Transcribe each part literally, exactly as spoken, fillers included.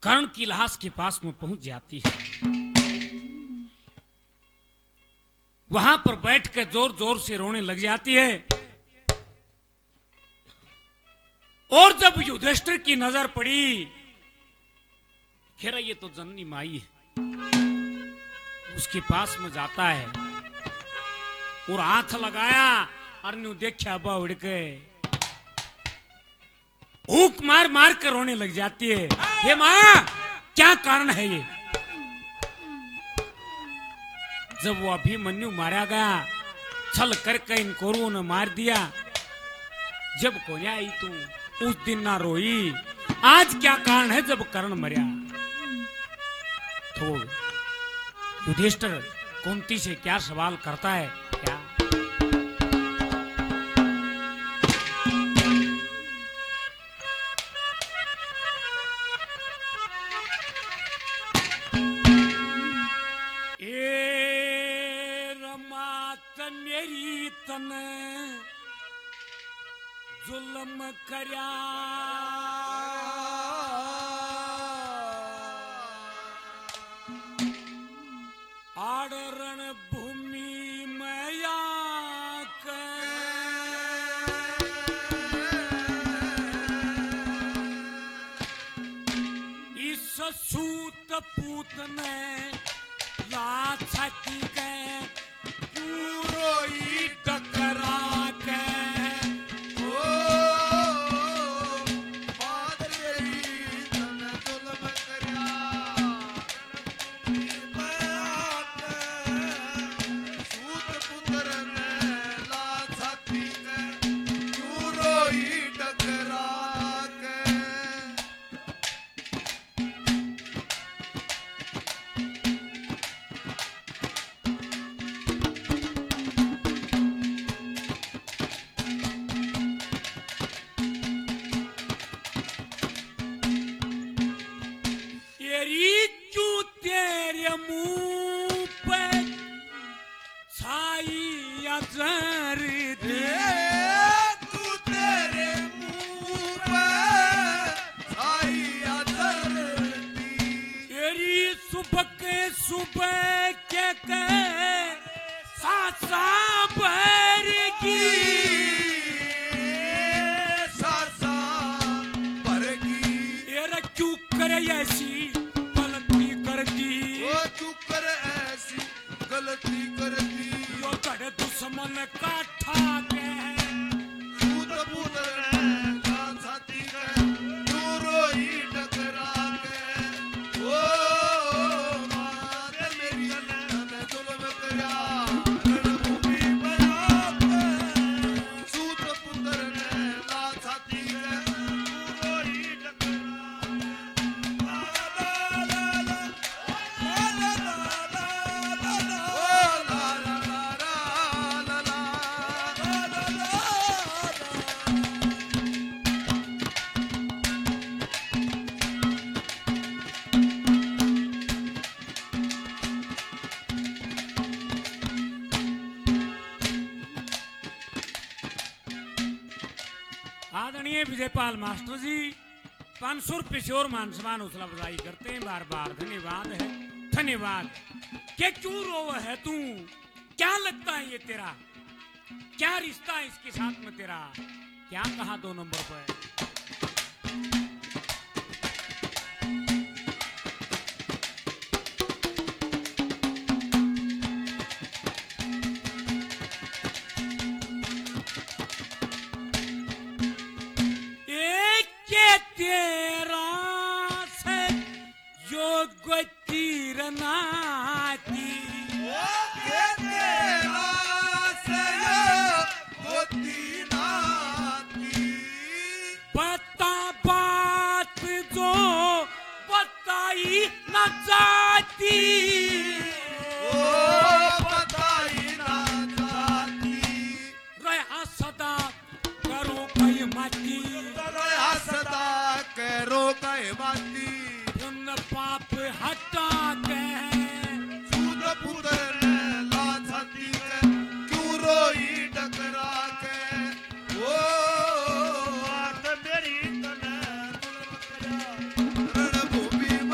कर्ण की लाश के पास में पहुंच जाती है। वहां पर बैठकर जोर जोर से रोने लग जाती है। और जब युधिष्ठिर की नजर पड़ी, खेरा ये तो जननी माई है, उसके पास में जाता है और हाथ लगाया और न्यू देखा बाउड़ के ऊक मार मार कर रोने लग जाती है। हे मां, क्या कारण है ये? जब वो अभिमन्यु मारा गया, छल करके इन कौरवों ने मार दिया, जब कोन्या आई तू उस दिन ना रोई, आज क्या कारण है जब कर्ण मरा? तो युधिष्ठिर कुंती से क्या सवाल करता है? क्या मेरी तन जुल्म करया, आड़रण भूमि में आके इस सूत पूत ने लाछती के रोई टकरा के सुबह के के सासा भरगी, सासा भरगी, ये क्यों करे ऐसी गलती करती? वो क्यों करे ऐसी गलती करती? यो कड़े दुश्मन का ठाके सूत पुत्र साथी के रोई टकरा के ओ आदरणीय विजयपाल मास्टर जी पांच सौ रुपये से और मान सम्मान हौसला बधाई करते हैं। बार बार धन्यवाद है, धन्यवाद। क्या क्यों रो है तू? क्या लगता है ये तेरा? क्या रिश्ता है इसके साथ में तेरा? क्या कहा दो नंबर पर? पाप हटा के सूद पुत्र लाछती के क्यों रोई टकरा के ओ आत मेरी तने रणभूमि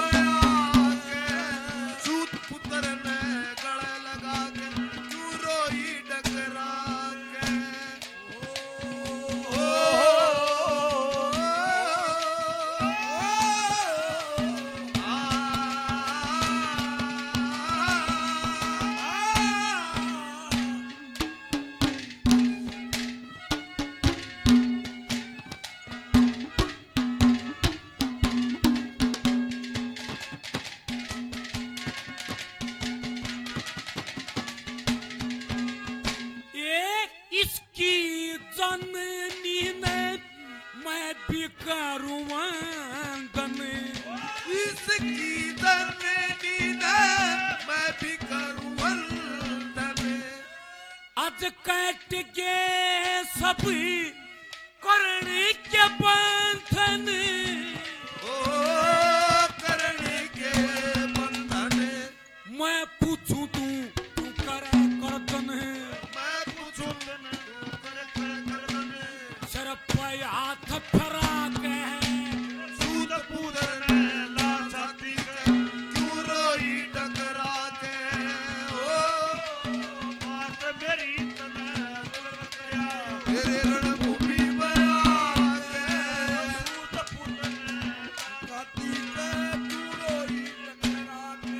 जिसकी धनी न मैं भी करूं वंदन आज कैट के सब करने के बंधन ओ करने के बंधन मैं पूछूं तू तू करे करतन मैं पूछूं तू करे करतन सर पे हाथ फरा के सूद पूदन ला छाती के क्यों रोई टकरा के ओ बात मेरी तने दिल करया तेरे रणभूमि में आके सूद पूदन छाती के क्यों रोई टकरा के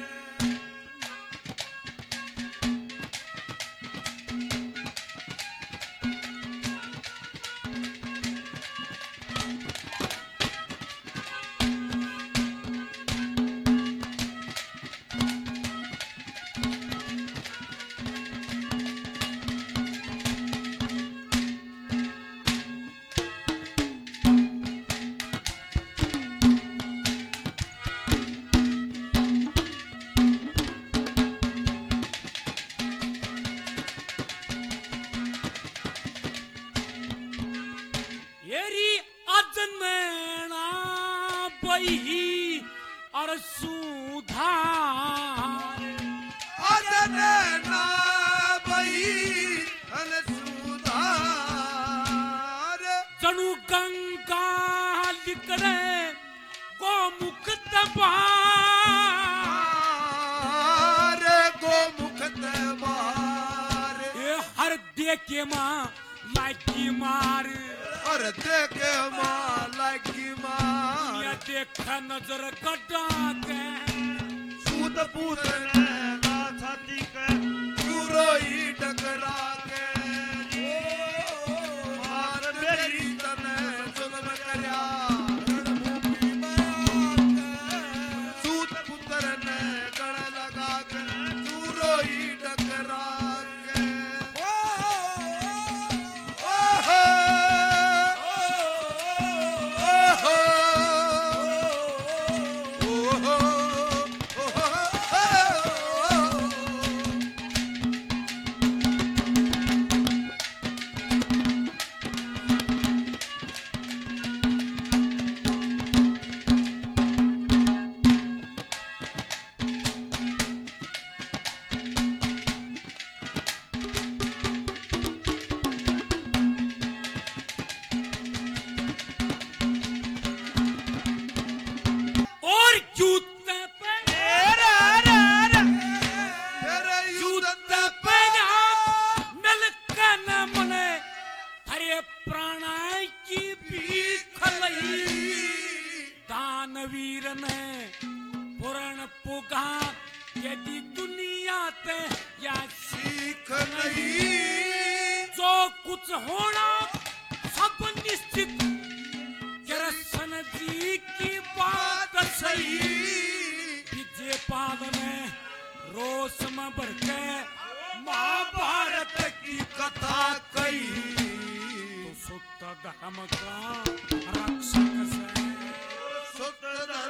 येरी अजनैना बही और सुधार अजने ना बही अन सुधार जनु गंगा लिकड़े को मुख दबार गोमुख तबार ये हर दे के माँ लागी मार और देखे माला की मार ये देखा नजर कटा के सूत पूतने ला छाती के क्यों रोई टकरा के ओ मार मेरी तने जुल्म करया रणभूमि में आके सूत पुत्रने गण लगा के क्यों रोई टकरा के ओ ओ और जूते पे जूते पे मिलके न मने हरे प्राणाय की भीख लई दानवीर ने पुरण पुगा यदि दुनिया ते या सीख नहीं जो कुछ होना सब निश्चित कृष्ण जी की बात सही विजय पाल ने रोष में भर के महाभारत की कथा कही तो सुत धर्म का रक्षक से सुत